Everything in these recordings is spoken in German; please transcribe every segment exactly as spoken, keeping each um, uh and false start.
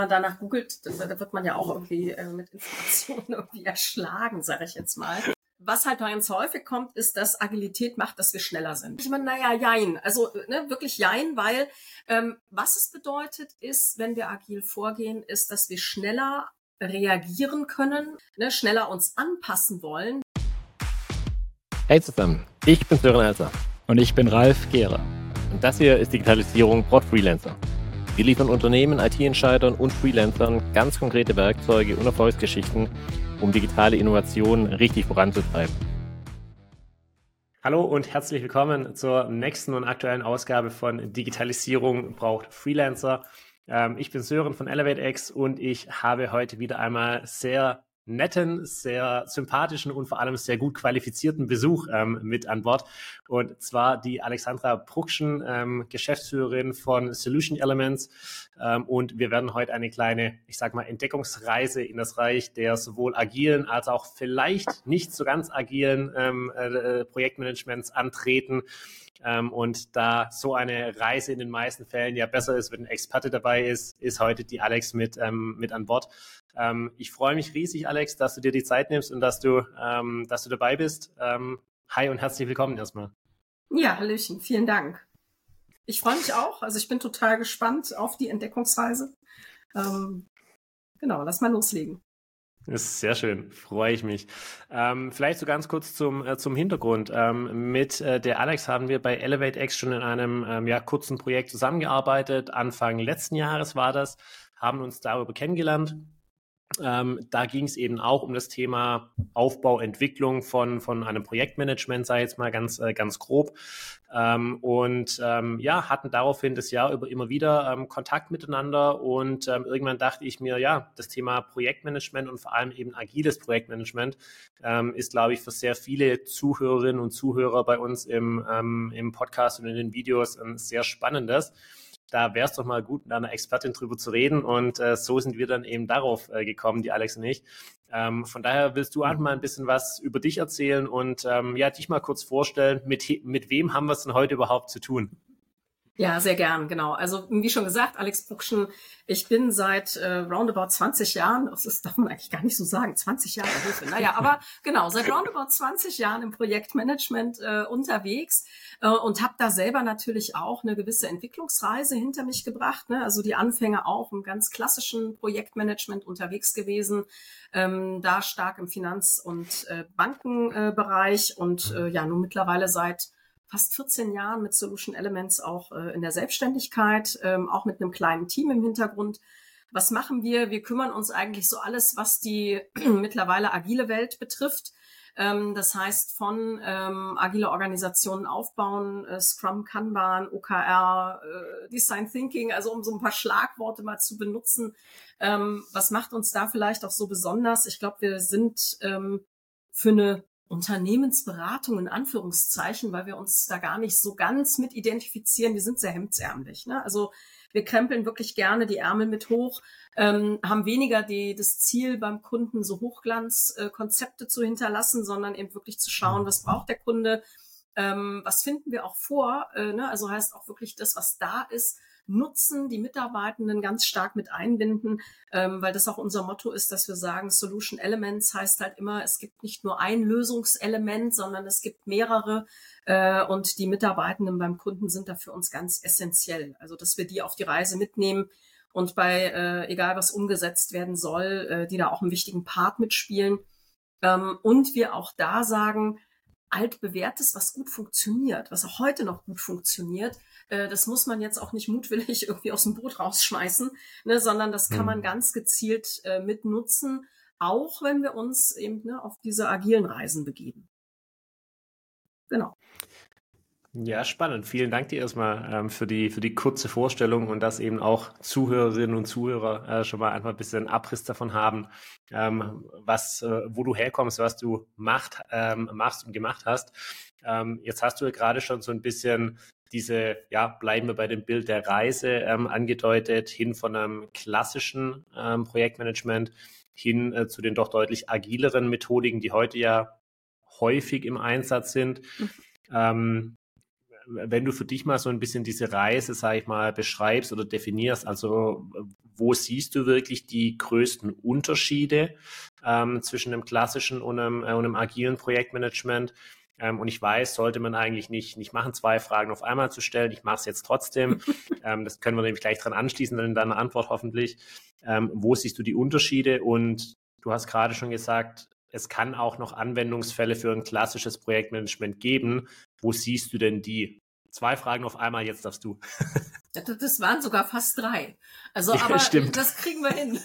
man danach googelt, da wird man ja auch irgendwie äh, mit Informationen irgendwie erschlagen, sage ich jetzt mal. Was halt ganz häufig kommt, ist, dass Agilität macht, dass wir schneller sind. Ich meine, naja, jein. Also ne, wirklich jein, weil ähm, was es bedeutet ist, wenn wir agil vorgehen, ist, dass wir schneller reagieren können, ne, schneller uns anpassen wollen. Hey zusammen, ich bin Sören Elser. Und ich bin Ralf Gehre. Und das hier ist Digitalisierung braucht Freelancer. Wir liefern Unternehmen, I T-Entscheidern und Freelancern ganz konkrete Werkzeuge und Erfolgsgeschichten, um digitale Innovationen richtig voranzutreiben. Hallo und herzlich willkommen zur nächsten und aktuellen Ausgabe von Digitalisierung braucht Freelancer. Ähm, ich bin Sören von ElevateX und ich habe heute wieder einmal sehr netten, sehr sympathischen und vor allem sehr gut qualifizierten Besuch ähm, mit an Bord. Und zwar die Alexandra Bruckschen, ähm, Geschäftsführerin von Solution Elements. Ähm, und wir werden heute eine kleine, ich sag mal, Entdeckungsreise in das Reich der sowohl agilen als auch vielleicht nicht so ganz agilen ähm, äh, Projektmanagements antreten. Ähm, und da so eine Reise in den meisten Fällen ja besser ist, wenn ein Experte dabei ist, ist heute die Alex mit, ähm, mit an Bord. Ähm, ich freue mich riesig, Alex, dass du dir die Zeit nimmst und dass du, ähm, dass du dabei bist. Ähm, hi und herzlich willkommen erstmal. Ja, Hallöchen, vielen Dank. Ich freue mich auch. Also ich bin total gespannt auf die Entdeckungsreise. Ähm, genau, lass mal loslegen. Das ist sehr schön, freue ich mich. Ähm, vielleicht so ganz kurz zum, äh, zum Hintergrund. Ähm, mit äh, der Alex haben wir bei ElevateX schon in einem ähm, ja, kurzen Projekt zusammengearbeitet. Anfang letzten Jahres war das, haben uns darüber kennengelernt. Ähm, da ging es eben auch um das Thema Aufbau, Entwicklung von, von einem Projektmanagement, sei jetzt mal ganz, äh, ganz grob. Ähm, und ähm, ja, hatten daraufhin das Jahr über immer wieder ähm, Kontakt miteinander und ähm, irgendwann dachte ich mir, ja, das Thema Projektmanagement und vor allem eben agiles Projektmanagement ähm, ist, glaube ich, für sehr viele Zuhörerinnen und Zuhörer bei uns im, ähm, im Podcast und in den Videos ein sehr spannendes. Da wäre es doch mal gut, mit einer Expertin drüber zu reden. Und äh, so sind wir dann eben darauf äh, gekommen, die Alex und ich. Ähm, von daher willst du einfach mal ein bisschen was über dich erzählen und ähm, ja, dich mal kurz vorstellen, mit, mit wem haben wir es denn heute überhaupt zu tun? Ja, sehr gern, genau. Also wie schon gesagt, Alex Bruckschen, ich bin seit äh, roundabout zwanzig Jahren, das ist, darf man eigentlich gar nicht so sagen, zwanzig Jahre Hilfe, naja, aber genau, seit roundabout zwanzig Jahren im Projektmanagement äh, unterwegs äh, und habe da selber natürlich auch eine gewisse Entwicklungsreise hinter mich gebracht, ne? Also die Anfänge auch im ganz klassischen Projektmanagement unterwegs gewesen, ähm, da stark im Finanz- und äh, Bankenbereich äh, und äh, ja, nun mittlerweile seit fast vierzehn Jahren mit Solution Elements auch äh, in der Selbstständigkeit, ähm, auch mit einem kleinen Team im Hintergrund. Was machen wir? Wir kümmern uns eigentlich so alles, was die mittlerweile agile Welt betrifft. Ähm, das heißt von ähm, agile Organisationen aufbauen, äh, Scrum, Kanban, O K R, äh, Design Thinking, also um so ein paar Schlagworte mal zu benutzen. Ähm, was macht uns da vielleicht auch so besonders? Ich glaube, wir sind ähm, für eine Unternehmensberatung in Anführungszeichen, weil wir uns da gar nicht so ganz mit identifizieren. Wir sind sehr hemdsärmlich, ne? Also wir krempeln wirklich gerne die Ärmel mit hoch, ähm, haben weniger die, das Ziel beim Kunden, so Hochglanzkonzepte äh, zu hinterlassen, sondern eben wirklich zu schauen, was braucht der Kunde, ähm, was finden wir auch vor, äh, ne? Also heißt auch wirklich das, was da ist, nutzen, die Mitarbeitenden ganz stark mit einbinden, ähm, weil das auch unser Motto ist, dass wir sagen, Solution Elements heißt halt immer, es gibt nicht nur ein Lösungselement, sondern es gibt mehrere äh, und die Mitarbeitenden beim Kunden sind da für uns ganz essentiell. Also, dass wir die auf die Reise mitnehmen und bei, äh, egal was umgesetzt werden soll, äh, die da auch einen wichtigen Part mitspielen. Ähm, und wir auch da sagen, altbewährtes, was gut funktioniert, was auch heute noch gut funktioniert, äh, das muss man jetzt auch nicht mutwillig irgendwie aus dem Boot rausschmeißen, ne, sondern das kann man ganz gezielt äh, mitnutzen, auch wenn wir uns eben ne, auf diese agilen Reisen begeben. Genau. Ja, spannend. Vielen Dank dir erstmal ähm, für die für die kurze Vorstellung und dass eben auch Zuhörerinnen und Zuhörer äh, schon mal einfach ein bisschen Abriss davon haben, ähm, was, äh, wo du herkommst, was du macht, ähm, machst und gemacht hast. Ähm, jetzt hast du ja gerade schon so ein bisschen diese, ja, bleiben wir bei dem Bild der Reise ähm, angedeutet, hin von einem klassischen ähm, Projektmanagement hin äh, zu den doch deutlich agileren Methodiken, die heute ja häufig im Einsatz sind. Mhm. Ähm, wenn du für dich mal so ein bisschen diese Reise, sag ich mal, beschreibst oder definierst, also wo siehst du wirklich die größten Unterschiede ähm, zwischen einem klassischen und einem, äh, und einem agilen Projektmanagement? Ähm, und ich weiß, sollte man eigentlich nicht, nicht machen, zwei Fragen auf einmal zu stellen. Ich mache es jetzt trotzdem. ähm, das können wir nämlich gleich dran anschließen, dann in deiner Antwort hoffentlich. Ähm, wo siehst du die Unterschiede? Und du hast gerade schon gesagt, es kann auch noch Anwendungsfälle für ein klassisches Projektmanagement geben. Wo siehst du denn die? Zwei Fragen auf einmal, jetzt darfst du. Das waren sogar fast drei. Also, ja, aber stimmt. Das kriegen wir hin.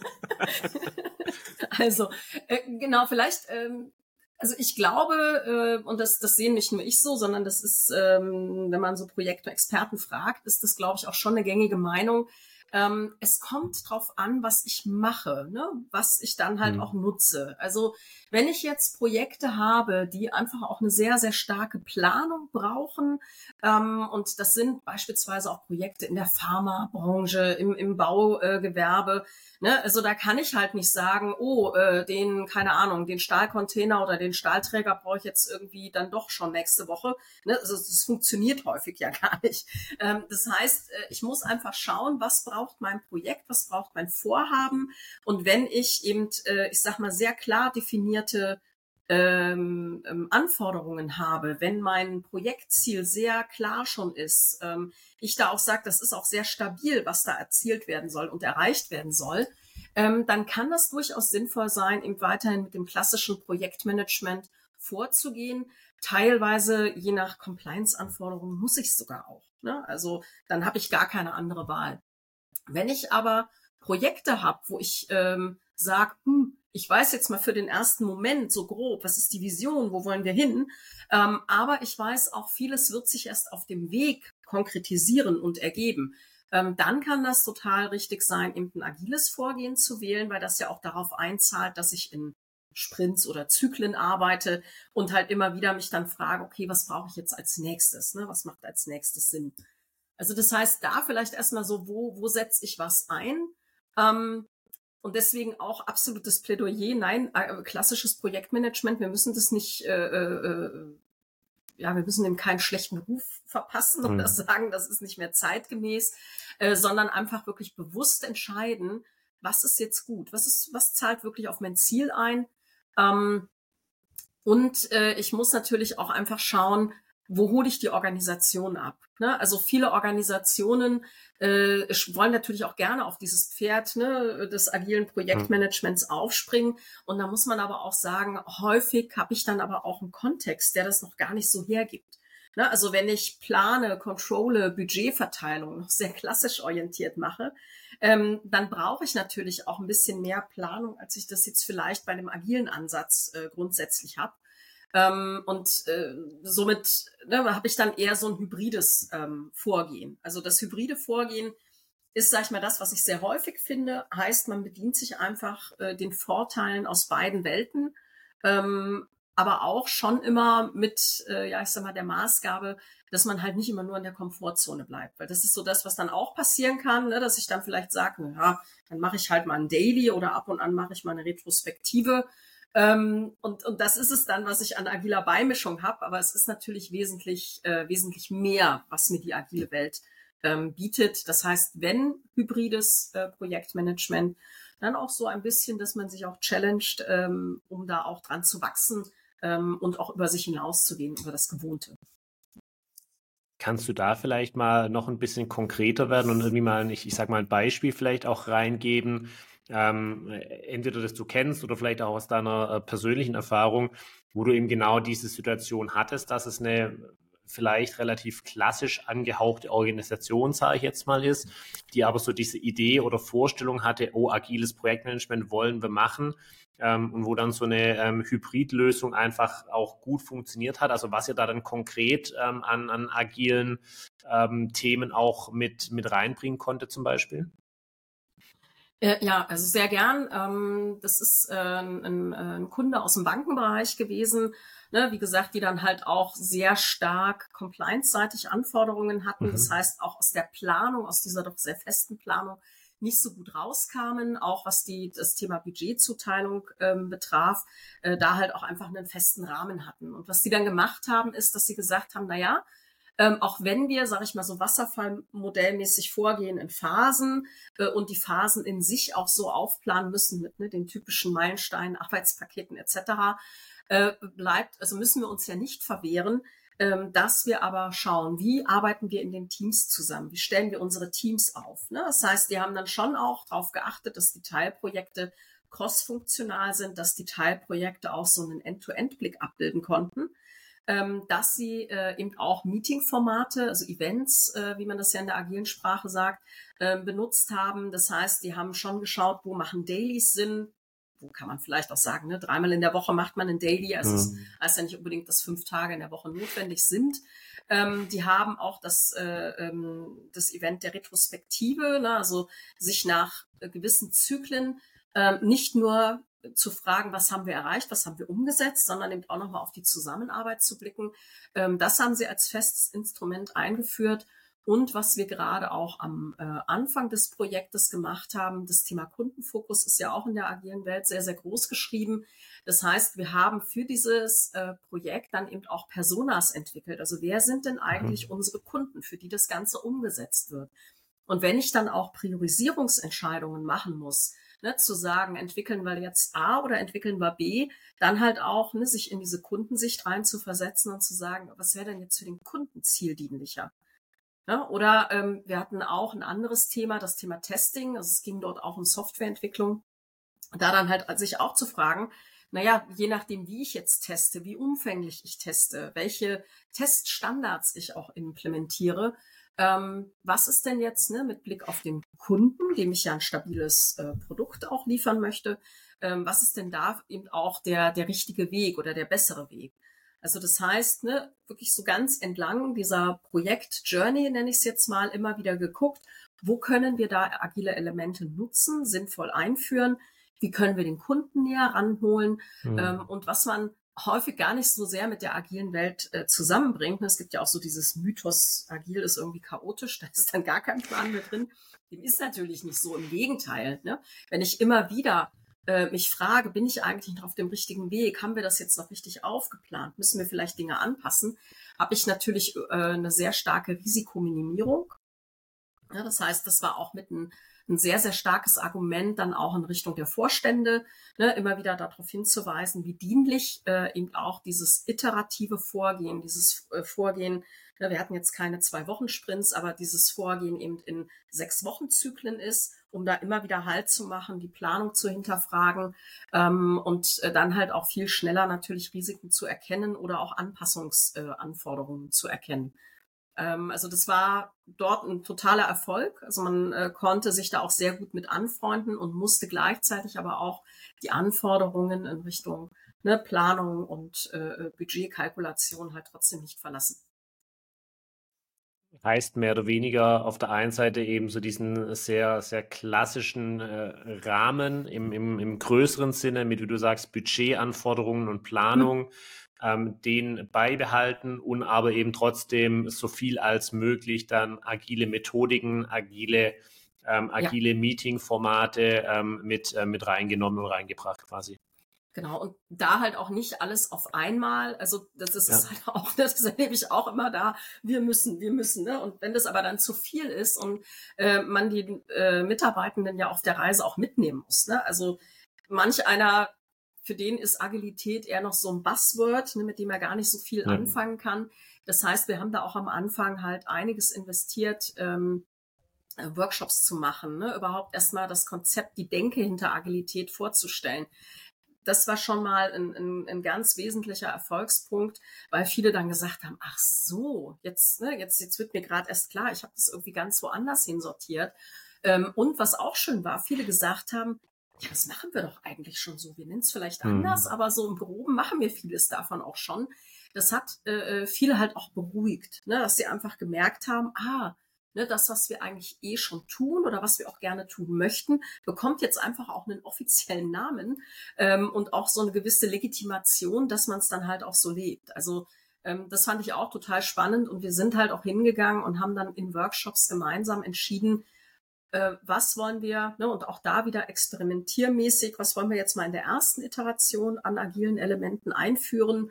Also, äh, genau, vielleicht, ähm, also ich glaube, äh, und das, das sehen nicht nur ich so, sondern das ist, ähm, wenn man so Projektexperten fragt, ist das, glaube ich, auch schon eine gängige Meinung. Ähm, es kommt drauf an, was ich mache, ne? Was ich dann halt mhm. auch nutze. Also wenn ich jetzt Projekte habe, die einfach auch eine sehr, sehr starke Planung brauchen, ähm, und das sind beispielsweise auch Projekte in der Pharmabranche, im, im Baugewerbe, äh, ne? Also da kann ich halt nicht sagen, oh, äh, den, keine Ahnung, den Stahlcontainer oder den Stahlträger brauche ich jetzt irgendwie dann doch schon nächste Woche. Ne? Also das funktioniert häufig ja gar nicht. Ähm, das heißt, ich muss einfach schauen, was braucht mein Projekt, was braucht mein Vorhaben. Und wenn ich eben, äh, ich sag mal, sehr klar definierte ähm, ähm, Anforderungen habe, wenn mein Projektziel sehr klar schon ist, ähm, ich da auch sage, das ist auch sehr stabil, was da erzielt werden soll und erreicht werden soll, ähm, dann kann das durchaus sinnvoll sein, eben weiterhin mit dem klassischen Projektmanagement vorzugehen. Teilweise, je nach Compliance-Anforderungen, muss ich es sogar auch. Ne? Also dann habe ich gar keine andere Wahl. Wenn ich aber Projekte habe, wo ich ähm, sage, hm, ich weiß jetzt mal für den ersten Moment so grob, was ist die Vision, wo wollen wir hin, ähm, aber ich weiß auch, vieles wird sich erst auf dem Weg konkretisieren und ergeben. Ähm, dann kann das total richtig sein, eben ein agiles Vorgehen zu wählen, weil das ja auch darauf einzahlt, dass ich in Sprints oder Zyklen arbeite und halt immer wieder mich dann frage, okay, was brauche ich jetzt als nächstes, ne? Was macht als nächstes Sinn? Also das heißt, da vielleicht erstmal so, wo, wo setze ich was ein? Ähm, und deswegen auch absolutes Plädoyer, nein, äh, klassisches Projektmanagement, wir müssen das nicht, äh, äh, ja, wir müssen dem keinen schlechten Ruf verpassen mhm. oder sagen, das ist nicht mehr zeitgemäß, äh, sondern einfach wirklich bewusst entscheiden, was ist jetzt gut, was ist, was zahlt wirklich auf mein Ziel ein? Ähm, und äh, ich muss natürlich auch einfach schauen, wo hole ich die Organisation ab? Ne? Also viele Organisationen äh, wollen natürlich auch gerne auf dieses Pferd, ne, des agilen Projektmanagements aufspringen. Und da muss man aber auch sagen, häufig habe ich dann aber auch einen Kontext, der das noch gar nicht so hergibt. Ne? Also wenn ich plane, controle, Budgetverteilung noch sehr klassisch orientiert mache, ähm, dann brauche ich natürlich auch ein bisschen mehr Planung, als ich das jetzt vielleicht bei einem agilen Ansatz äh, grundsätzlich habe. Ähm, und äh, somit ne, habe ich dann eher so ein hybrides ähm, Vorgehen. Also das hybride Vorgehen ist, sag ich mal, das, was ich sehr häufig finde, heißt, man bedient sich einfach äh, den Vorteilen aus beiden Welten, ähm, aber auch schon immer mit, äh, ja, ich sag mal, der Maßgabe, dass man halt nicht immer nur in der Komfortzone bleibt. Weil das ist so das, was dann auch passieren kann, ne, dass ich dann vielleicht sage, ja, dann mache ich halt mal ein Daily oder ab und an mache ich mal eine Retrospektive. Ähm, und, und das ist es dann, was ich an agiler Beimischung habe, aber es ist natürlich wesentlich, äh, wesentlich mehr, was mir die agile Welt ähm, bietet. Das heißt, wenn hybrides äh, Projektmanagement, dann auch so ein bisschen, dass man sich auch challenged, ähm, um da auch dran zu wachsen ähm, und auch über sich hinauszugehen, über das Gewohnte. Kannst du da vielleicht mal noch ein bisschen konkreter werden und irgendwie mal, ich, ich sag mal, ein Beispiel vielleicht auch reingeben, ähm, entweder das du kennst oder vielleicht auch aus deiner äh, persönlichen Erfahrung, wo du eben genau diese Situation hattest, dass es eine vielleicht relativ klassisch angehauchte Organisation, sage ich jetzt mal, ist, die aber so diese Idee oder Vorstellung hatte, oh, agiles Projektmanagement wollen wir machen, ähm, und wo dann so eine ähm, Hybridlösung einfach auch gut funktioniert hat. Also was ihr da dann konkret ähm, an, an agilen ähm, Themen auch mit, mit reinbringen konnte zum Beispiel? Ja, also sehr gern. Ähm, das ist äh, ein, ein Kunde aus dem Bankenbereich gewesen, ne, wie gesagt, die dann halt auch sehr stark compliance-seitig Anforderungen hatten. Mhm. Das heißt, auch aus der Planung, aus dieser doch sehr festen Planung, nicht so gut rauskamen, auch was die das Thema Budgetzuteilung ähm, betraf, äh, da halt auch einfach einen festen Rahmen hatten. Und was die dann gemacht haben, ist, dass sie gesagt haben, na ja, Ähm, auch wenn wir, sage ich mal, so Wasserfallmodellmäßig vorgehen in Phasen äh, und die Phasen in sich auch so aufplanen müssen mit ne, den typischen Meilensteinen, Arbeitspaketen et cetera, äh, bleibt, also müssen wir uns ja nicht verwehren, ähm, dass wir aber schauen, wie arbeiten wir in den Teams zusammen, wie stellen wir unsere Teams auf. Ne? Das heißt, die haben dann schon auch darauf geachtet, dass die Teilprojekte cross-funktional sind, dass die Teilprojekte auch so einen End-to-End-Blick abbilden konnten, ähm, dass sie äh, eben auch Meeting-Formate, also Events, äh, wie man das ja in der agilen Sprache sagt, äh, benutzt haben. Das heißt, die haben schon geschaut, wo machen Dailies Sinn, wo kann man vielleicht auch sagen, ne, dreimal in der Woche macht man ein Daily, also es Mhm. heißt ja nicht unbedingt, dass fünf Tage in der Woche notwendig sind. Ähm, die haben auch das, äh, ähm, das Event der Retrospektive, ne, also sich nach äh, gewissen Zyklen äh, nicht nur zu fragen, was haben wir erreicht, was haben wir umgesetzt, sondern eben auch nochmal auf die Zusammenarbeit zu blicken. Ähm, das haben sie als festes Instrument eingeführt. Und was wir gerade auch am äh, Anfang des Projektes gemacht haben, das Thema Kundenfokus ist ja auch in der agilen Welt sehr, sehr groß geschrieben. Das heißt, wir haben für dieses äh, Projekt dann eben auch Personas entwickelt. Also wer sind denn eigentlich Mhm. unsere Kunden, für die das Ganze umgesetzt wird? Und wenn ich dann auch Priorisierungsentscheidungen machen muss, ne, zu sagen, entwickeln wir jetzt A oder entwickeln wir B, dann halt auch ne, sich in diese Kundensicht rein zu versetzen und zu sagen, was wäre denn jetzt für den Kunden zieldienlicher? Ja, oder ähm, wir hatten auch ein anderes Thema, das Thema Testing. Also es ging dort auch um Softwareentwicklung. Und da dann halt sich auch zu fragen, naja, je nachdem, wie ich jetzt teste, wie umfänglich ich teste, welche Teststandards ich auch implementiere, ähm, was ist denn jetzt ne, mit Blick auf den Kunden, dem ich ja ein stabiles äh, Produkt auch liefern möchte, ähm, was ist denn da eben auch der, der richtige Weg oder der bessere Weg? Also das heißt, ne, wirklich so ganz entlang dieser Projekt-Journey, nenne ich es jetzt mal, immer wieder geguckt, wo können wir da agile Elemente nutzen, sinnvoll einführen, wie können wir den Kunden näher ranholen Mhm. ähm, und was man häufig gar nicht so sehr mit der agilen Welt äh, zusammenbringt. Es gibt ja auch so dieses Mythos, agil ist irgendwie chaotisch, da ist dann gar kein Plan mehr drin. Dem ist natürlich nicht so, im Gegenteil. Ne? Wenn ich immer wieder äh, mich frage, bin ich eigentlich noch auf dem richtigen Weg? Haben wir das jetzt noch richtig aufgeplant? Müssen wir vielleicht Dinge anpassen? Habe ich natürlich äh, eine sehr starke Risikominimierung. Ja, das heißt, das war auch mit ein, ein sehr, sehr starkes Argument dann auch in Richtung der Vorstände, ne, immer wieder darauf hinzuweisen, wie dienlich äh, eben auch dieses iterative Vorgehen, dieses äh, Vorgehen, ne, wir hatten jetzt keine Zwei-Wochen-Sprints, aber dieses Vorgehen eben in Sechs-Wochen-Zyklen ist, um da immer wieder Halt zu machen, die Planung zu hinterfragen ähm, und äh, dann halt auch viel schneller natürlich Risiken zu erkennen oder auch Anpassungsanforderungen äh, zu erkennen. Also das war dort ein totaler Erfolg. Also man äh, konnte sich da auch sehr gut mit anfreunden und musste gleichzeitig aber auch die Anforderungen in Richtung ne, Planung und äh, Budgetkalkulation halt trotzdem nicht verlassen. Heißt mehr oder weniger auf der einen Seite eben so diesen sehr, sehr klassischen äh, Rahmen im, im, im größeren Sinne mit, wie du sagst, Budgetanforderungen und Planung, ähm, den beibehalten und aber eben trotzdem so viel als möglich dann agile Methodiken, agile, ähm, agile ja. Meeting-Formate ähm, mit, äh, mit reingenommen und reingebracht quasi. Genau, und da halt auch nicht alles auf einmal. Also das ist ja. halt auch, das erlebe ich auch immer da, wir müssen, wir müssen. Ne? Und wenn das aber dann zu viel ist und äh, man die äh, Mitarbeitenden ja auf der Reise auch mitnehmen muss. Ne? Also manch einer, für den ist Agilität eher noch so ein Buzzword, ne, mit dem er gar nicht so viel ja. anfangen kann. Das heißt, wir haben da auch am Anfang halt einiges investiert, ähm, Workshops zu machen, ne? Überhaupt erstmal das Konzept, die Denke hinter Agilität vorzustellen. Das war schon mal ein, ein, ein ganz wesentlicher Erfolgspunkt, weil viele dann gesagt haben, ach so, jetzt, ne, jetzt, jetzt wird mir gerade erst klar, ich habe das irgendwie ganz woanders hinsortiert. Ähm, und was auch schön war, viele gesagt haben, ja, das machen wir doch eigentlich schon so. Wir nennen es vielleicht hm. anders, aber so im Groben machen wir vieles davon auch schon. Das hat äh, viele halt auch beruhigt, ne, dass sie einfach gemerkt haben, ah, Ne, das, was wir eigentlich eh schon tun oder was wir auch gerne tun möchten, bekommt jetzt einfach auch einen offiziellen Namen ähm, und auch so eine gewisse Legitimation, dass man es dann halt auch so lebt. Also ähm, das fand ich auch total spannend und wir sind halt auch hingegangen und haben dann in Workshops gemeinsam entschieden, äh, was wollen wir, ne, und auch da wieder experimentiermäßig, was wollen wir jetzt mal in der ersten Iteration an agilen Elementen einführen,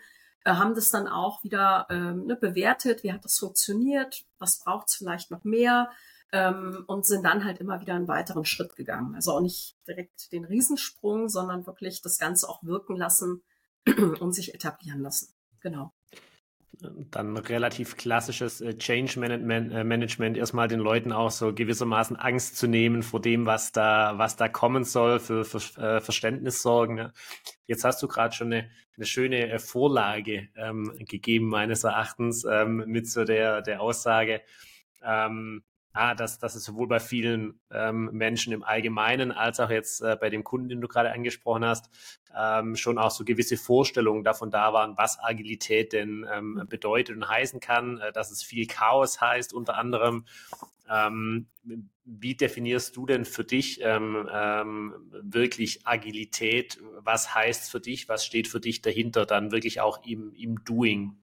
äh, haben das dann auch wieder ähm, ne, bewertet, wie hat das funktioniert, was braucht es vielleicht noch mehr, ähm, und sind dann halt immer wieder einen weiteren Schritt gegangen. Also auch nicht direkt den Riesensprung, sondern wirklich das Ganze auch wirken lassen und sich etablieren lassen. Genau. Dann relativ klassisches äh, Change Management, äh, Management, erstmal den Leuten auch so gewissermaßen Angst zu nehmen vor dem, was da, was da kommen soll, für, für äh, Verständnis sorgen. Ja. Jetzt hast du gerade schon eine, eine schöne äh, Vorlage ähm, gegeben, meines Erachtens, ähm, mit so der, der Aussage, ähm, ah, dass, dass es sowohl bei vielen ähm, Menschen im Allgemeinen als auch jetzt äh, bei dem Kunden, den du gerade angesprochen hast, ähm, schon auch so gewisse Vorstellungen davon da waren, was Agilität denn ähm, bedeutet und heißen kann, äh, dass es viel Chaos heißt unter anderem. Ähm, wie definierst du denn für dich ähm, ähm, wirklich Agilität? Was heißt für dich? Was steht für dich dahinter dann wirklich auch im, im Doing?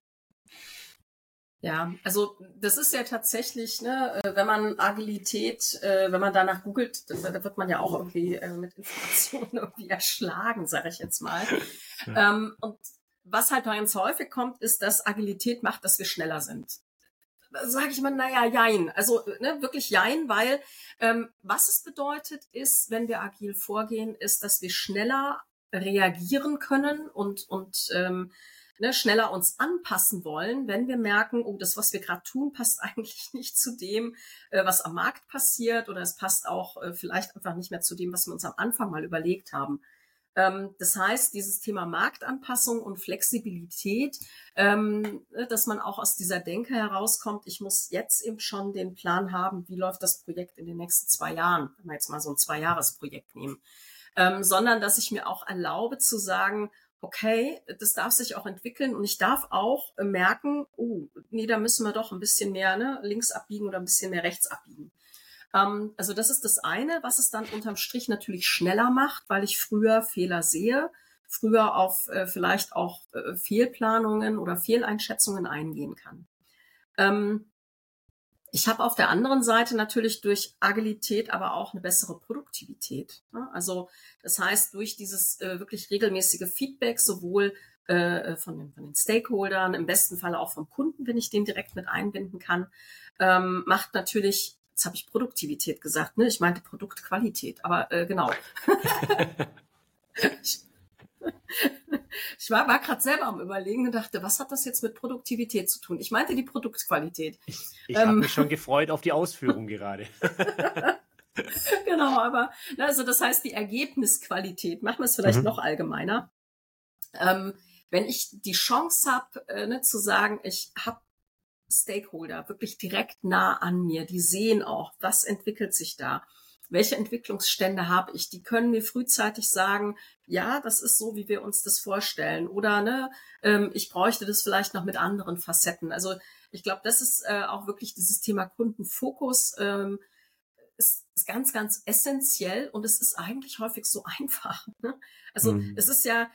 Ja, also das ist ja tatsächlich, ne, wenn man Agilität, äh, wenn man danach googelt, da wird man ja auch irgendwie äh, mit Informationen irgendwie erschlagen, sage ich jetzt mal. Ja. Ähm, und was halt ganz häufig kommt, ist, dass Agilität macht, dass wir schneller sind. Da sage ich immer, naja, jein. Also ne, wirklich jein, weil ähm, was es bedeutet ist, wenn wir agil vorgehen, ist, dass wir schneller reagieren können und und ähm, Ne, schneller uns anpassen wollen, wenn wir merken, oh, das, was wir gerade tun, passt eigentlich nicht zu dem, äh, was am Markt passiert, oder es passt auch äh, vielleicht einfach nicht mehr zu dem, was wir uns am Anfang mal überlegt haben. Ähm, das heißt, dieses Thema Marktanpassung und Flexibilität, ähm, dass man auch aus dieser Denke herauskommt, ich muss jetzt eben schon den Plan haben, wie läuft das Projekt in den nächsten zwei Jahren, wenn wir jetzt mal so ein Zwei-Jahres-Projekt nehmen, ähm, sondern dass ich mir auch erlaube zu sagen, okay, das darf sich auch entwickeln und ich darf auch merken, oh, nee, da müssen wir doch ein bisschen mehr ne, links abbiegen oder ein bisschen mehr rechts abbiegen. Ähm, also das ist das eine, was es dann unterm Strich natürlich schneller macht, weil ich früher Fehler sehe, früher auf äh, vielleicht auch äh, Fehlplanungen oder Fehleinschätzungen eingehen kann. Ähm, Ich habe auf der anderen Seite natürlich durch Agilität aber auch eine bessere Produktivität. Ne? Also das heißt, durch dieses äh, wirklich regelmäßige Feedback, sowohl äh, von, den, von den Stakeholdern, im besten Fall auch vom Kunden, wenn ich den direkt mit einbinden kann, ähm, macht natürlich, jetzt habe ich Produktivität gesagt, ne? Ich meinte Produktqualität, aber äh, genau. Ich war, war gerade selber am Überlegen und dachte, was hat das jetzt mit Produktivität zu tun? Ich meinte die Produktqualität. Ich, ich ähm, habe mich schon gefreut auf die Ausführung gerade. Genau, aber also das heißt die Ergebnisqualität. Machen wir es vielleicht mhm. noch allgemeiner. Ähm, wenn ich die Chance habe, äh, ne, zu sagen, ich habe Stakeholder wirklich direkt nah an mir, die sehen auch, was entwickelt sich da. Welche Entwicklungsstände habe ich? Die können mir frühzeitig sagen, ja, das ist so, wie wir uns das vorstellen. Oder ne, ähm, ich bräuchte das vielleicht noch mit anderen Facetten. Also ich glaube, das ist äh, auch wirklich dieses Thema Kundenfokus, ähm, ist, ist ganz, ganz essentiell und es ist eigentlich häufig so einfach. Ne? Also mhm. es ist ja,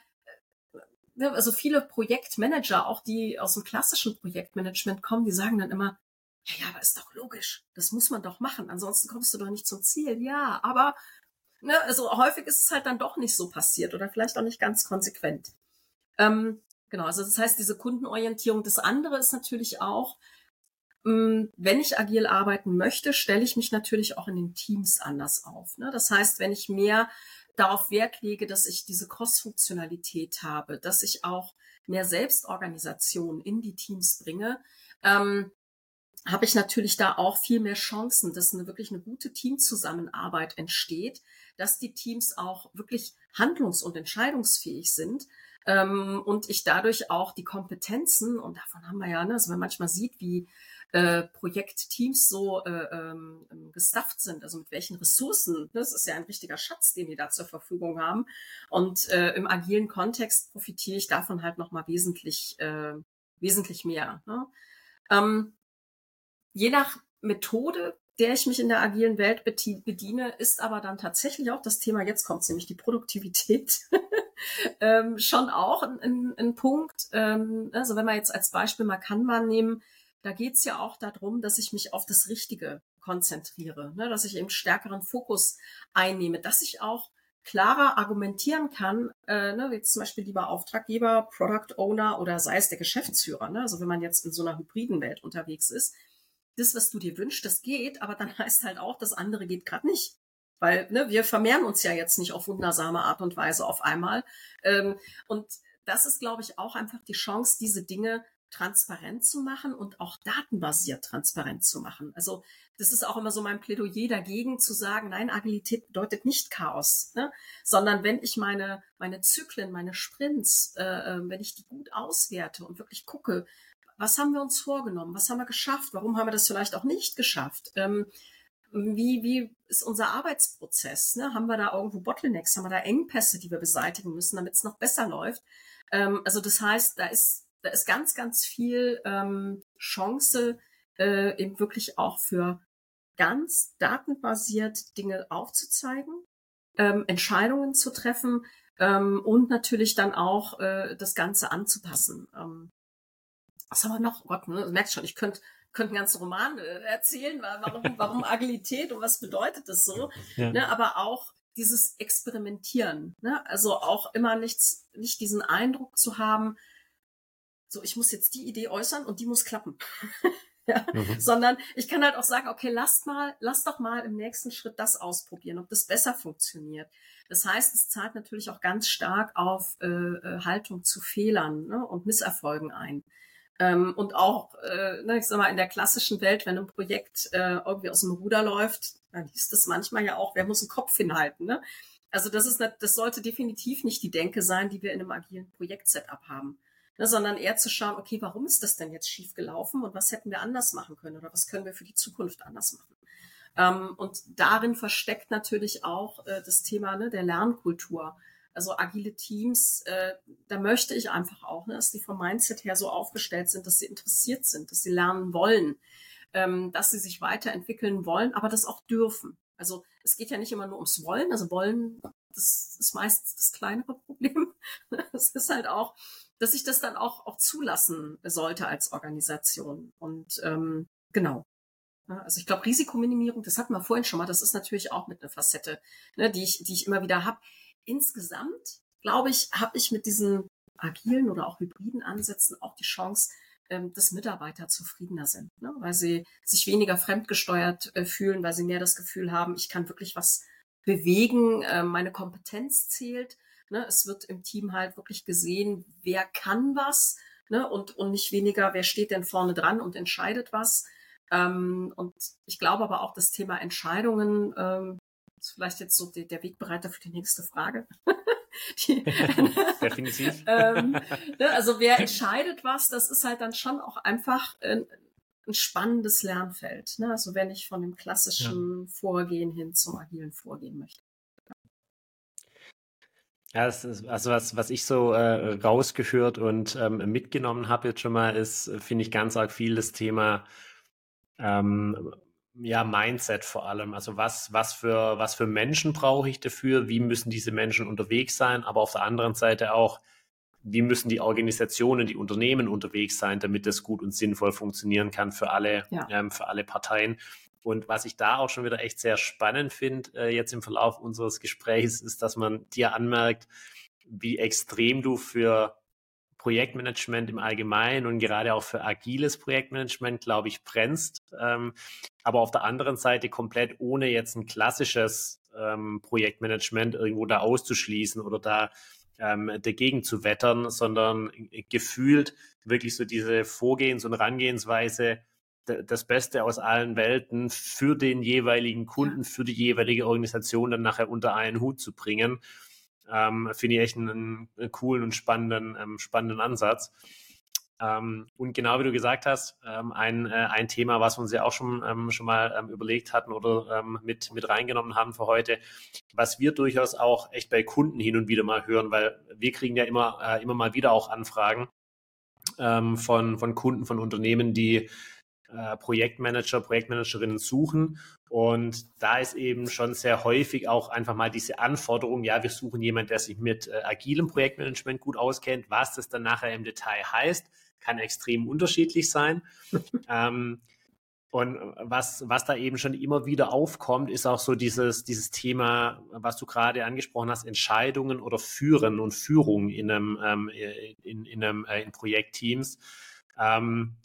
ne, also viele Projektmanager, auch die aus dem klassischen Projektmanagement kommen, die sagen dann immer, ja, ja, aber ist doch logisch. Das muss man doch machen. Ansonsten kommst du doch nicht zum Ziel. Ja, aber ne, also häufig ist es halt dann doch nicht so passiert oder vielleicht auch nicht ganz konsequent. Ähm, genau, also das heißt, diese Kundenorientierung. Das andere ist natürlich auch, mh, wenn ich agil arbeiten möchte, stelle ich mich natürlich auch in den Teams anders auf. Ne? Das heißt, wenn ich mehr darauf Wert lege, dass ich diese Cross-Funktionalität habe, dass ich auch mehr Selbstorganisation in die Teams bringe, ähm, habe ich natürlich da auch viel mehr Chancen, dass eine wirklich eine gute Teamzusammenarbeit entsteht, dass die Teams auch wirklich handlungs- und entscheidungsfähig sind ähm, und ich dadurch auch die Kompetenzen, und davon haben wir ja, ne, also wenn man manchmal sieht, wie äh, Projektteams so äh, ähm, gestafft sind, also mit welchen Ressourcen, das ist ja ein richtiger Schatz, den die da zur Verfügung haben, und äh, im agilen Kontext profitiere ich davon halt nochmal wesentlich, äh, wesentlich mehr. Ne? Ähm, Je nach Methode, der ich mich in der agilen Welt bediene, ist aber dann tatsächlich auch das Thema, jetzt kommt nämlich die Produktivität, ähm, schon auch ein, ein, ein Punkt. Ähm, also wenn wir jetzt als Beispiel mal Kanban nehmen, da geht es ja auch darum, dass ich mich auf das Richtige konzentriere, ne? Dass ich eben stärkeren Fokus einnehme, dass ich auch klarer argumentieren kann, äh, ne, wie zum Beispiel lieber Auftraggeber, Product Owner oder sei es der Geschäftsführer, ne, also wenn man jetzt in so einer hybriden Welt unterwegs ist, das, was du dir wünschst, das geht, aber dann heißt halt auch, das andere geht gerade nicht. Weil ne, wir vermehren uns ja jetzt nicht auf wundersame Art und Weise auf einmal. Ähm, und das ist, glaube ich, auch einfach die Chance, diese Dinge transparent zu machen und auch datenbasiert transparent zu machen. Also das ist auch immer so mein Plädoyer dagegen, zu sagen, nein, Agilität bedeutet nicht Chaos, ne? Sondern wenn ich meine, meine Zyklen, meine Sprints, äh, wenn ich die gut auswerte und wirklich gucke, was haben wir uns vorgenommen, was haben wir geschafft, warum haben wir das vielleicht auch nicht geschafft, ähm, wie, wie ist unser Arbeitsprozess, ne? Haben wir da irgendwo Bottlenecks, haben wir da Engpässe, die wir beseitigen müssen, damit es noch besser läuft? Ähm, also das heißt, da ist Da ist ganz, ganz viel ähm, Chance, äh, eben wirklich auch für ganz datenbasiert Dinge aufzuzeigen, ähm, Entscheidungen zu treffen ähm, und natürlich dann auch äh, das Ganze anzupassen. Ähm, was haben wir noch? Oh Gott, ne? Du merkst schon, ich könnte könnte einen ganzen Roman äh, erzählen, warum, warum Agilität und was bedeutet das so. Ja. Ne? Aber auch dieses Experimentieren. Ne? Also auch immer nichts, nicht diesen Eindruck zu haben, so, ich muss jetzt die Idee äußern und die muss klappen. ja? mhm. Sondern ich kann halt auch sagen, okay, lasst mal, lasst doch mal im nächsten Schritt das ausprobieren, ob das besser funktioniert. Das heißt, es zahlt natürlich auch ganz stark auf äh, Haltung zu Fehlern, ne, und Misserfolgen ein. Ähm, und auch, äh, ne, ich sag mal, in der klassischen Welt, wenn ein Projekt äh, irgendwie aus dem Ruder läuft, dann ist das manchmal ja auch, wer muss einen Kopf hinhalten, ne? Also das ist, das sollte definitiv nicht die Denke sein, die wir in einem agilen Projekt-Setup haben. Ne, sondern eher zu schauen, okay, warum ist das denn jetzt schief gelaufen und was hätten wir anders machen können oder was können wir für die Zukunft anders machen? Ähm, und darin versteckt natürlich auch äh, das Thema, ne, der Lernkultur. Also agile Teams, äh, da möchte ich einfach auch, ne, dass die vom Mindset her so aufgestellt sind, dass sie interessiert sind, dass sie lernen wollen, ähm, dass sie sich weiterentwickeln wollen, aber das auch dürfen. Also es geht ja nicht immer nur ums Wollen, also Wollen, das ist meistens das kleinere Problem. Es ist halt auch, dass ich das dann auch, auch zulassen sollte als Organisation. Und ähm, genau. Ja, also ich glaube, Risikominimierung, das hatten wir vorhin schon mal, das ist natürlich auch mit einer Facette, ne, die ich, die ich immer wieder habe. Insgesamt, glaube ich, habe ich mit diesen agilen oder auch hybriden Ansätzen auch die Chance, ähm, dass Mitarbeiter zufriedener sind, ne, weil sie sich weniger fremdgesteuert äh, fühlen, weil sie mehr das Gefühl haben, ich kann wirklich was bewegen, äh, meine Kompetenz zählt. Ne, es wird im Team halt wirklich gesehen, wer kann was, ne, und, und nicht weniger, wer steht denn vorne dran und entscheidet was. Ähm, und ich glaube aber auch, das Thema Entscheidungen ähm, ist vielleicht jetzt so die, der Wegbereiter für die nächste Frage. die, Definitiv. ähm, ne, also wer entscheidet was, das ist halt dann schon auch einfach ein, ein spannendes Lernfeld. Ne? Also wenn ich von dem klassischen ja. Vorgehen hin zum agilen Vorgehen möchte. Ja, das ist, also was, was ich so äh, rausgehört und ähm, mitgenommen habe jetzt schon mal, ist, finde ich, ganz arg viel das Thema ähm, ja, Mindset vor allem. Also was, was für, was für Menschen brauche ich dafür? Wie müssen diese Menschen unterwegs sein? Aber auf der anderen Seite auch, wie müssen die Organisationen, die Unternehmen unterwegs sein, damit das gut und sinnvoll funktionieren kann für alle, ja. ähm, für alle Parteien. Und was ich da auch schon wieder echt sehr spannend finde, äh, jetzt im Verlauf unseres Gesprächs, ist, dass man dir anmerkt, wie extrem du für Projektmanagement im Allgemeinen und gerade auch für agiles Projektmanagement, glaube ich, brennst. Ähm, aber auf der anderen Seite komplett ohne jetzt ein klassisches ähm, Projektmanagement irgendwo da auszuschließen oder da ähm, dagegen zu wettern, sondern gefühlt wirklich so diese Vorgehens- und Herangehensweise, das Beste aus allen Welten für den jeweiligen Kunden, für die jeweilige Organisation dann nachher unter einen Hut zu bringen, ähm, finde ich echt einen, einen coolen und spannenden, ähm, spannenden Ansatz. Ähm, und genau wie du gesagt hast, ähm, ein, äh, ein Thema, was wir uns ja auch schon, ähm, schon mal ähm, überlegt hatten oder ähm, mit, mit reingenommen haben für heute, was wir durchaus auch echt bei Kunden hin und wieder mal hören, weil wir kriegen ja immer, äh, immer mal wieder auch Anfragen ähm, von, von Kunden, von Unternehmen, die Äh, Projektmanager, Projektmanagerinnen suchen, und da ist eben schon sehr häufig auch einfach mal diese Anforderung, ja, wir suchen jemanden, der sich mit äh, agilem Projektmanagement gut auskennt. Was das dann nachher im Detail heißt, kann extrem unterschiedlich sein. ähm, Und was, was da eben schon immer wieder aufkommt, ist auch so dieses, dieses Thema, was du gerade angesprochen hast, Entscheidungen oder Führen und Führung in einem, ähm, in, in einem, äh, in Projektteams. Ähm,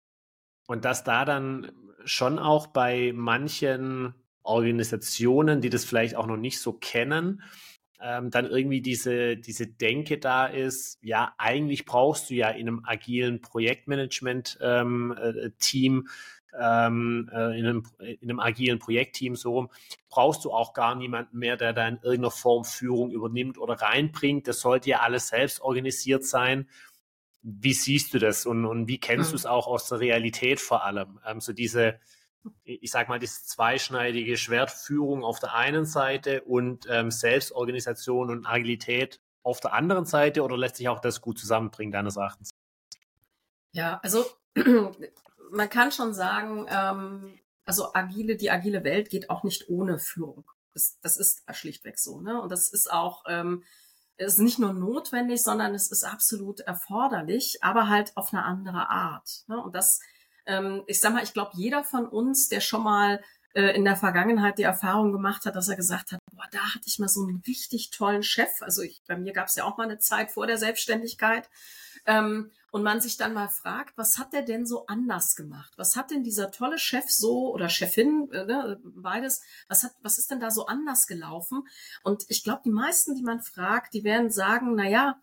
und dass da dann schon auch bei manchen Organisationen, die das vielleicht auch noch nicht so kennen, ähm, dann irgendwie diese, diese Denke da ist, ja, eigentlich brauchst du ja in einem agilen Projektmanagement-Team, ähm, ähm, äh, in, einem, in einem agilen Projektteam so rum, brauchst du auch gar niemanden mehr, der da in irgendeiner Form Führung übernimmt oder reinbringt. Das sollte ja alles selbst organisiert sein. Wie siehst du das und, und wie kennst mhm. du es auch aus der Realität vor allem? Ähm, so diese, ich sag mal, diese zweischneidige Schwertführung auf der einen Seite und ähm, Selbstorganisation und Agilität auf der anderen Seite, oder lässt sich auch das gut zusammenbringen, deines Erachtens? Ja, also man kann schon sagen, ähm, also agile, die agile Welt geht auch nicht ohne Führung. Das, das ist schlichtweg so, ne? Und das ist auch, ähm, es ist nicht nur notwendig, sondern es ist absolut erforderlich, aber halt auf eine andere Art, ne? Und das, ähm, ich sag mal, ich glaube, jeder von uns, der schon mal äh, in der Vergangenheit die Erfahrung gemacht hat, dass er gesagt hat, boah, da hatte ich mal so einen richtig tollen Chef. Also ich, bei mir gab es ja auch mal eine Zeit vor der Selbstständigkeit. Ähm, und man sich dann mal fragt, was hat der denn so anders gemacht? Was hat denn dieser tolle Chef so oder Chefin, äh, ne, beides, was hat, was ist denn da so anders gelaufen? Und ich glaube, die meisten, die man fragt, die werden sagen, na ja,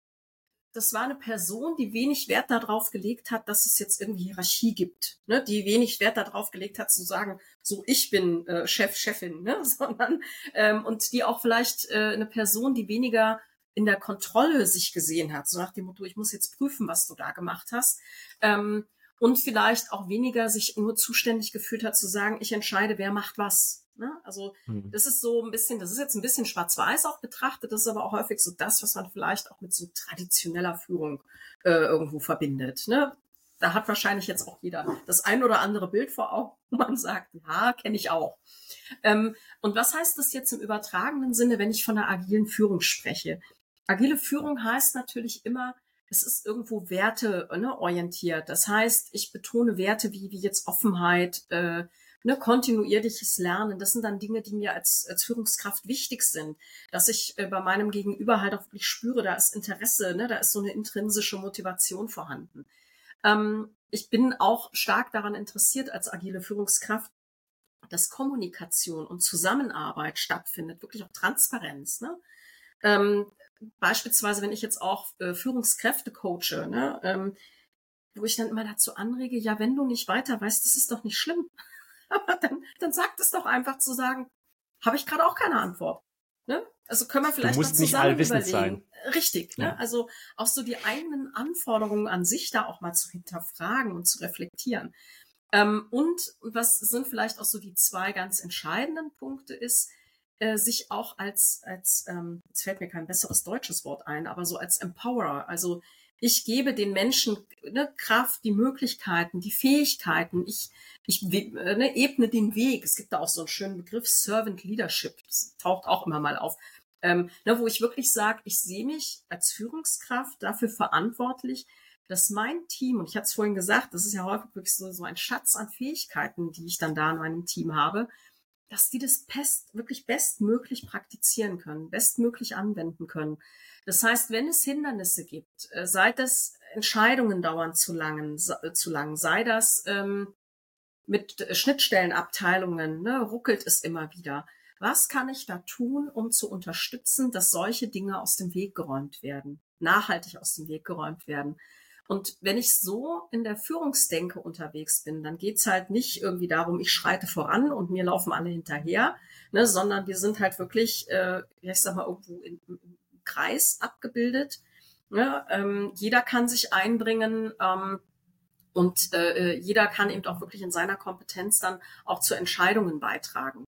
das war eine Person, die wenig Wert darauf gelegt hat, dass es jetzt irgendwie Hierarchie gibt, ne? Die wenig Wert darauf gelegt hat, zu sagen, so ich bin äh, Chef, Chefin, ne? Sondern ähm, und die auch vielleicht äh, eine Person, die weniger in der Kontrolle sich gesehen hat, so nach dem Motto, ich muss jetzt prüfen, was du da gemacht hast, ähm, und vielleicht auch weniger sich nur zuständig gefühlt hat, zu sagen, ich entscheide, wer macht was. Ne? Also mhm. das ist so ein bisschen, das ist jetzt ein bisschen schwarz-weiß auch betrachtet, das ist aber auch häufig so das, was man vielleicht auch mit so traditioneller Führung äh, irgendwo verbindet. Ne? Da hat wahrscheinlich jetzt auch jeder das ein oder andere Bild vor Augen, wo man sagt, ja, kenne ich auch. Ähm, und was heißt das jetzt im übertragenen Sinne, wenn ich von einer agilen Führung spreche? Agile Führung heißt natürlich immer, es ist irgendwo Werte, ne, orientiert. Das heißt, ich betone Werte wie, wie jetzt Offenheit, äh, ne, kontinuierliches Lernen. Das sind dann Dinge, die mir als, als Führungskraft wichtig sind, dass ich äh, bei meinem Gegenüber halt auch wirklich spüre, da ist Interesse, ne, da ist so eine intrinsische Motivation vorhanden. Ähm, ich bin auch stark daran interessiert als agile Führungskraft, dass Kommunikation und Zusammenarbeit stattfindet, wirklich auch Transparenz, ne? Ähm, beispielsweise, wenn ich jetzt auch äh, Führungskräfte coache, ne, ähm, wo ich dann immer dazu anrege, ja, wenn du nicht weiter weißt, das ist doch nicht schlimm. Aber dann, dann sagt es doch einfach zu sagen, habe ich gerade auch keine Antwort. Ne? Also können wir vielleicht mal zusammen überlegen. Sein. Richtig, ja. Ne? Also auch so die eigenen Anforderungen an sich da auch mal zu hinterfragen und zu reflektieren. Ähm, und was sind vielleicht auch so die zwei ganz entscheidenden Punkte ist, äh, sich auch als, als ähm, jetzt fällt mir kein besseres deutsches Wort ein, aber so als Empowerer, also ich gebe den Menschen ne, Kraft, die Möglichkeiten, die Fähigkeiten, ich, ich ne, ebne den Weg. Es gibt da auch so einen schönen Begriff, Servant Leadership, das taucht auch immer mal auf, ähm, ne, wo ich wirklich sage, ich sehe mich als Führungskraft dafür verantwortlich, dass mein Team, und ich hatte es vorhin gesagt, das ist ja häufig wirklich so, so ein Schatz an Fähigkeiten, die ich dann da in meinem Team habe, dass die das best, wirklich bestmöglich praktizieren können, bestmöglich anwenden können. Das heißt, wenn es Hindernisse gibt, sei das Entscheidungen dauern zu lang, zu lang, sei das ähm, mit Schnittstellenabteilungen, ne, ruckelt es immer wieder. Was kann ich da tun, um zu unterstützen, dass solche Dinge aus dem Weg geräumt werden, nachhaltig aus dem Weg geräumt werden? Und wenn ich so in der Führungsdenke unterwegs bin, dann geht's halt nicht irgendwie darum, ich schreite voran und mir laufen alle hinterher, ne, sondern wir sind halt wirklich, äh, ich sag mal, irgendwo in, im Kreis abgebildet. Ne? Ähm, jeder kann sich einbringen ähm, und äh, jeder kann eben auch wirklich in seiner Kompetenz dann auch zu Entscheidungen beitragen.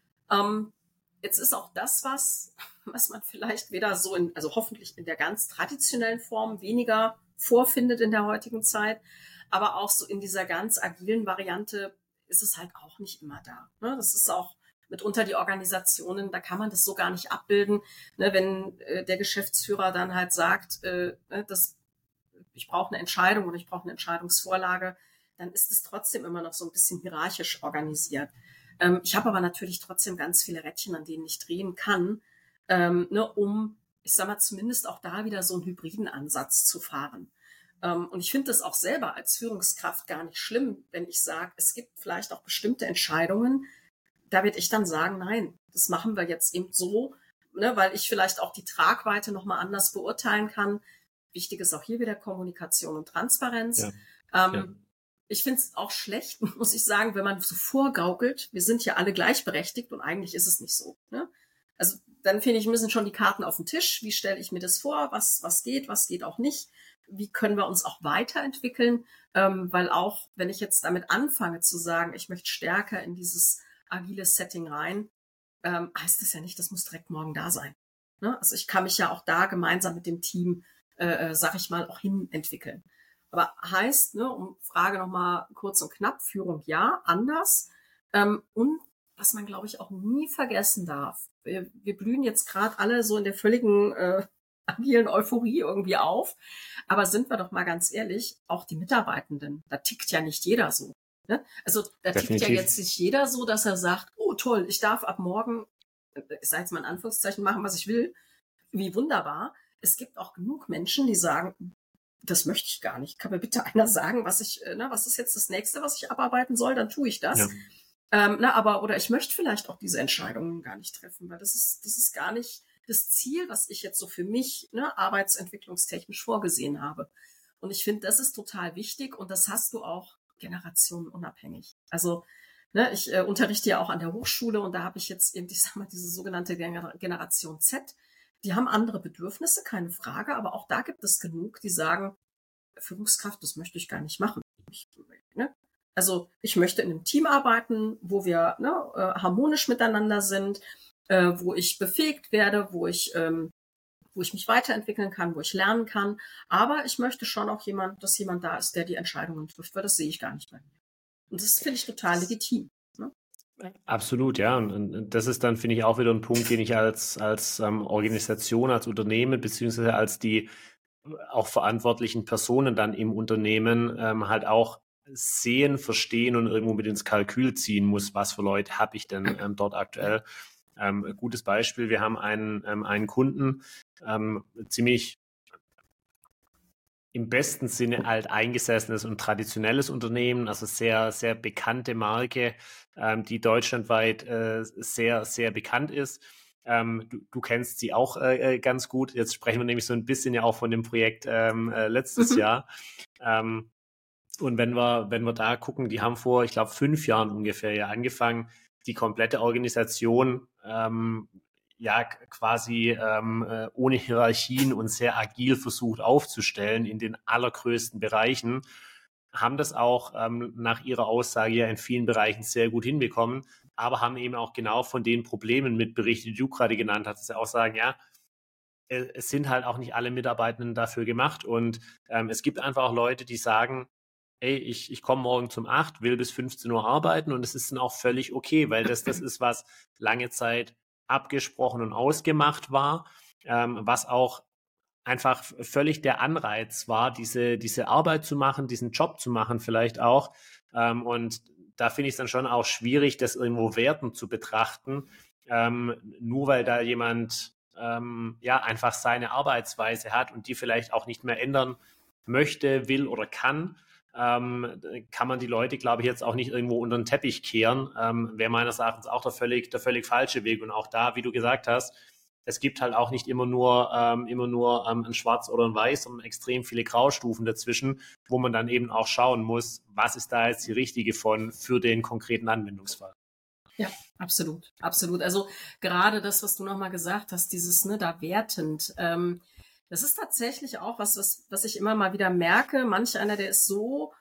Ähm, jetzt ist auch das was, was man vielleicht weder so in, also hoffentlich in der ganz traditionellen Form weniger vorfindet in der heutigen Zeit, aber auch so in dieser ganz agilen Variante ist es halt auch nicht immer da. Ne? Das ist auch mitunter die Organisationen, da kann man das so gar nicht abbilden, ne? Wenn äh, der Geschäftsführer dann halt sagt, äh, das, ich brauche eine Entscheidung oder ich brauche eine Entscheidungsvorlage, dann ist es trotzdem immer noch so ein bisschen hierarchisch organisiert. Ähm, ich habe aber natürlich trotzdem ganz viele Rädchen, an denen ich drehen kann, ähm, ne, um, ich sag mal, zumindest auch da wieder so einen hybriden Ansatz zu fahren. Ähm, und ich finde das auch selber als Führungskraft gar nicht schlimm, wenn ich sage, es gibt vielleicht auch bestimmte Entscheidungen, da werde ich dann sagen, nein, das machen wir jetzt eben so, ne, weil ich vielleicht auch die Tragweite nochmal anders beurteilen kann. Wichtig ist auch hier wieder Kommunikation und Transparenz. Ja. Ähm, Ja. Ich finde es auch schlecht, muss ich sagen, wenn man so vorgaukelt, wir sind ja alle gleichberechtigt und eigentlich ist es nicht so. Ne? Also dann finde ich, müssen schon die Karten auf den Tisch. Wie stelle ich mir das vor? Was, was geht, was geht auch nicht? Wie können wir uns auch weiterentwickeln? Ähm, weil auch, wenn ich jetzt damit anfange zu sagen, ich möchte stärker in dieses agile Setting rein, ähm, heißt das ja nicht, das muss direkt morgen da sein. Ne? Also ich kann mich ja auch da gemeinsam mit dem Team, äh, sag ich mal, auch hin entwickeln. Aber heißt, ne, um Frage nochmal kurz und knapp, Führung ja, anders. Ähm, und was man, glaube ich, auch nie vergessen darf, wir, wir blühen jetzt gerade alle so in der völligen äh, agilen Euphorie irgendwie auf. Aber sind wir doch mal ganz ehrlich, auch die Mitarbeitenden, da tickt ja nicht jeder so. Ne? Also da Definitiv. tickt ja jetzt nicht jeder so, dass er sagt, oh toll, ich darf ab morgen, ich sage jetzt mal in Anführungszeichen, machen, was ich will. Wie wunderbar. Es gibt auch genug Menschen, die sagen, das möchte ich gar nicht. Kann mir bitte einer sagen, was ich, ne, was ist jetzt das Nächste, was ich abarbeiten soll? Dann tue ich das. Ja. Ähm, na, aber, oder ich möchte vielleicht auch diese Entscheidungen gar nicht treffen, weil das ist, das ist gar nicht das Ziel, was ich jetzt so für mich, ne, arbeitsentwicklungstechnisch vorgesehen habe. Und ich finde, das ist total wichtig und das hast du auch generationenunabhängig. Also, ne, ich äh, unterrichte ja auch an der Hochschule und da habe ich jetzt eben, ich sag mal, diese sogenannte Gener- Generation Z. Die haben andere Bedürfnisse, keine Frage, aber auch da gibt es genug, die sagen, Führungskraft, das möchte ich gar nicht machen. Ich, ne? Also ich möchte in einem Team arbeiten, wo wir ne, harmonisch miteinander sind, äh, wo ich befähigt werde, wo ich, ähm, wo ich mich weiterentwickeln kann, wo ich lernen kann. Aber ich möchte schon auch jemand, dass jemand da ist, der die Entscheidungen trifft, weil das sehe ich gar nicht bei mir. Und das finde ich total legitim. Ne? Absolut, ja. Und, und das ist dann, finde ich, auch wieder ein Punkt, den ich als, als ähm, Organisation, als Unternehmen, beziehungsweise als die auch verantwortlichen Personen dann im Unternehmen ähm, halt auch sehen, verstehen und irgendwo mit ins Kalkül ziehen muss, was für Leute habe ich denn ähm, dort aktuell. Ähm, gutes Beispiel, wir haben einen, ähm, einen Kunden, ähm, ziemlich im besten Sinne alteingesessenes und traditionelles Unternehmen, also sehr, sehr bekannte Marke, ähm, die deutschlandweit äh, sehr, sehr bekannt ist. Ähm, du, du kennst sie auch äh, ganz gut. Jetzt sprechen wir nämlich so ein bisschen ja auch von dem Projekt ähm, äh, letztes mhm. Jahr. Ähm, und wenn wir, wenn wir da gucken, die haben vor, ich glaube, fünf Jahren ungefähr ja angefangen, die komplette Organisation ähm, ja quasi ähm, äh, ohne Hierarchien und sehr agil versucht aufzustellen in den allergrößten Bereichen, haben das auch ähm, nach ihrer Aussage ja in vielen Bereichen sehr gut hinbekommen, aber haben eben auch genau von den Problemen mit berichtet, die du gerade genannt hast, dass sie auch sagen, ja, äh, es sind halt auch nicht alle Mitarbeitenden dafür gemacht und ähm, es gibt einfach auch Leute, die sagen, ey, ich, ich komme morgen zum acht, will bis fünfzehn Uhr arbeiten und es ist dann auch völlig okay, weil das, das ist, was lange Zeit abgesprochen und ausgemacht war, ähm, was auch einfach völlig der Anreiz war, diese, diese Arbeit zu machen, diesen Job zu machen vielleicht auch. Ähm, und da finde ich es dann schon auch schwierig, das irgendwo wertend zu betrachten, ähm, nur weil da jemand ähm, ja einfach seine Arbeitsweise hat und die vielleicht auch nicht mehr ändern möchte, will oder kann. Ähm, kann man die Leute, glaube ich, jetzt auch nicht irgendwo unter den Teppich kehren, ähm, wäre meines Erachtens auch der völlig, der völlig falsche Weg. Und auch da, wie du gesagt hast, es gibt halt auch nicht immer nur, ähm, immer nur ähm, ein Schwarz oder ein Weiß, sondern extrem viele Graustufen dazwischen, wo man dann eben auch schauen muss, was ist da jetzt die richtige von für den konkreten Anwendungsfall. Ja, absolut, absolut. Also gerade das, was du nochmal gesagt hast, dieses, ne, da wertend, ähm, das ist tatsächlich auch was, was, was ich immer mal wieder merke. Manch einer, der ist so,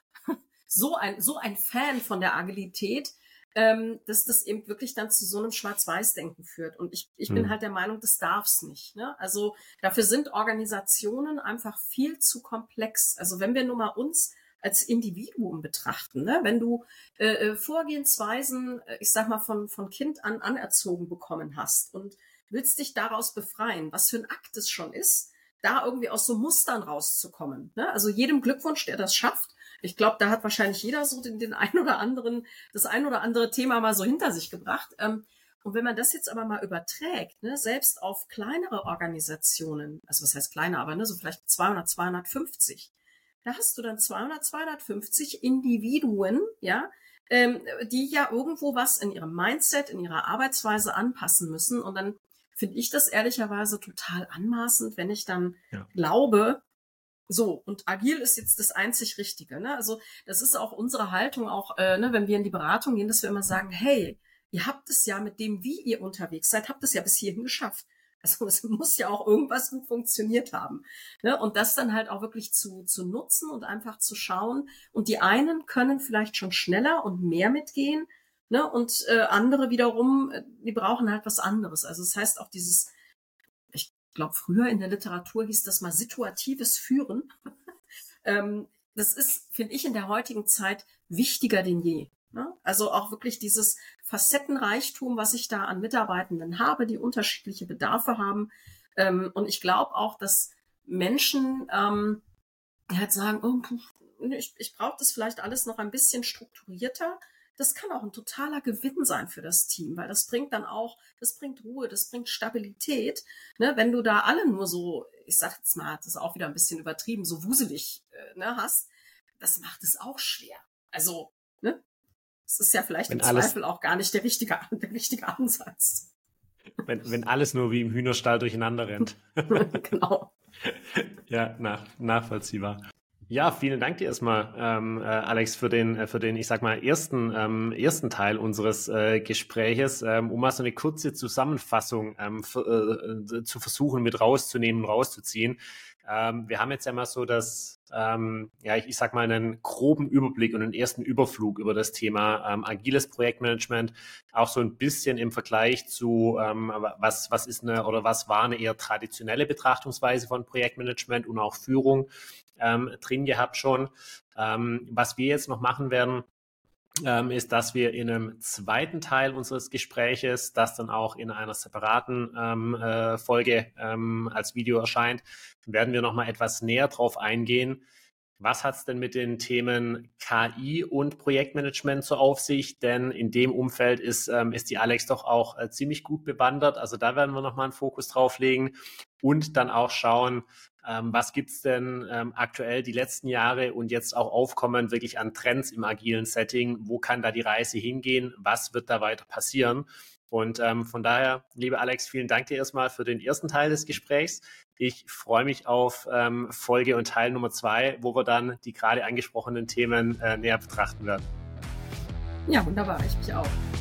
so ein, so ein Fan von der Agilität, ähm, dass das eben wirklich dann zu so einem Schwarz-Weiß-Denken führt. Und ich, ich hm. bin halt der Meinung, das darf's nicht. Ne? Also dafür sind Organisationen einfach viel zu komplex. Also wenn wir nur mal uns als Individuum betrachten, ne? Wenn du äh, Vorgehensweisen, ich sag mal, von, von Kind an anerzogen bekommen hast und willst dich daraus befreien, was für ein Akt es schon ist, da irgendwie aus so Mustern rauszukommen. Ne? Also jedem Glückwunsch, der das schafft. ich glaube, da hat wahrscheinlich jeder so den, den ein oder anderen, das ein oder andere Thema mal so hinter sich gebracht. Ähm, und wenn man das jetzt aber mal überträgt, ne, selbst auf kleinere Organisationen, also was heißt kleiner, aber ne, so vielleicht zweihundert, zweihundertfünfzig, da hast du dann zweihundert, zweihundertfünfzig Individuen, ja, ähm, die ja irgendwo was in ihrem Mindset, in ihrer Arbeitsweise anpassen müssen. Und dann finde ich das ehrlicherweise total anmaßend, wenn ich dann ja. glaube, so, und agil ist jetzt das einzig Richtige. Ne? Also das ist auch unsere Haltung, auch äh, ne, wenn wir in die Beratung gehen, dass wir immer sagen, hey, ihr habt es ja mit dem, wie ihr unterwegs seid, habt es ja bis hierhin geschafft. Also es muss ja auch irgendwas gut funktioniert haben. Ne? Und das dann halt auch wirklich zu, zu nutzen und einfach zu schauen. Und die einen können vielleicht schon schneller und mehr mitgehen, ne? Und äh, andere wiederum, die brauchen halt was anderes. Also das heißt auch dieses, ich glaube früher in der Literatur hieß das mal situatives Führen. ähm, das ist, finde ich, in der heutigen Zeit wichtiger denn je. Ne? Also auch wirklich dieses Facettenreichtum, was ich da an Mitarbeitenden habe, die unterschiedliche Bedarfe haben. Ähm, und ich glaube auch, dass Menschen ähm, halt sagen, oh, ich, ich brauche das vielleicht alles noch ein bisschen strukturierter. Das kann auch ein totaler Gewinn sein für das Team, weil das bringt dann auch, das bringt Ruhe, das bringt Stabilität. Ne? Wenn du da alle nur so, ich sag jetzt mal, das ist auch wieder ein bisschen übertrieben, so wuselig äh, ne, hast, das macht es auch schwer. Also, ne? Das ist ja vielleicht wenn im alles, Zweifel auch gar nicht der richtige, der richtige Ansatz. Wenn, wenn alles nur wie im Hühnerstall durcheinander rennt. Genau. Ja, nach, nachvollziehbar. Ja, vielen Dank dir erstmal, ähm, äh, Alex, für den, für den, ich sag mal, ersten, ähm, ersten Teil unseres äh, Gespräches, ähm, um mal so eine kurze Zusammenfassung ähm, für, äh, zu versuchen, mit rauszunehmen, rauszuziehen. Ähm, wir haben jetzt ja mal so das, ähm, ja, ich, ich sag mal, einen groben Überblick und einen ersten Überflug über das Thema ähm, agiles Projektmanagement, auch so ein bisschen im Vergleich zu, ähm, was, was ist eine oder was war eine eher traditionelle Betrachtungsweise von Projektmanagement und auch Führung ähm, drin gehabt schon. Ähm, was wir jetzt noch machen werden, Ähm, ist, dass wir in einem zweiten Teil unseres Gespräches, das dann auch in einer separaten ähm, äh, Folge ähm, als Video erscheint, werden wir nochmal etwas näher drauf eingehen. Was hat es denn mit den Themen K I und Projektmanagement so auf sich? Denn in dem Umfeld ist, ähm, ist die Alex doch auch äh, ziemlich gut bewandert. Also da werden wir nochmal einen Fokus drauf legen und dann auch schauen, ähm, was gibt es denn ähm, aktuell die letzten Jahre und jetzt auch aufkommen wirklich an Trends im agilen Setting? Wo kann da die Reise hingehen? Was wird da weiter passieren? Und ähm, von daher, liebe Alex, vielen Dank dir erstmal für den ersten Teil des Gesprächs. Ich freue mich auf ähm, Folge und Teil Nummer zwei, wo wir dann die gerade angesprochenen Themen äh, näher betrachten werden. Ja, wunderbar. Ich mich auch.